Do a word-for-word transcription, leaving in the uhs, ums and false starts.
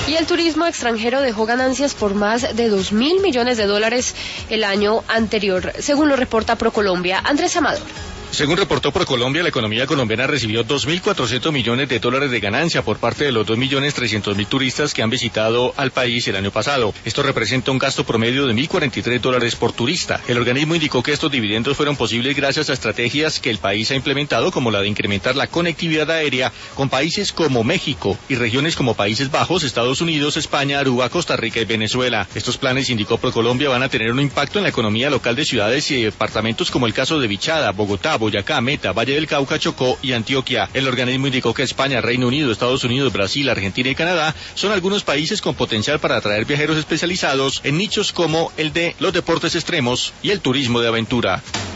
Y el turismo extranjero dejó ganancias por más de dos mil millones de dólares el año anterior, según lo reporta ProColombia. Andrés Amador. Según reportó ProColombia, la economía colombiana recibió dos mil cuatrocientos millones de dólares de ganancia por parte de los dos millones trescientos mil turistas que han visitado al país el año pasado. Esto representa un gasto promedio de mil cuarenta y tres dólares por turista. El organismo indicó que estos dividendos fueron posibles gracias a estrategias que el país ha implementado, como la de incrementar la conectividad aérea con países como México y regiones como Países Bajos, Estados Unidos, España, Aruba, Costa Rica y Venezuela. Estos planes, indicó ProColombia, van a tener un impacto en la economía local de ciudades y departamentos como el caso de Vichada, Bogotá, Boyacá, Meta, Valle del Cauca, Chocó y Antioquia. El organismo indicó que España, Reino Unido, Estados Unidos, Brasil, Argentina y Canadá son algunos países con potencial para atraer viajeros especializados en nichos como el de los deportes extremos y el turismo de aventura.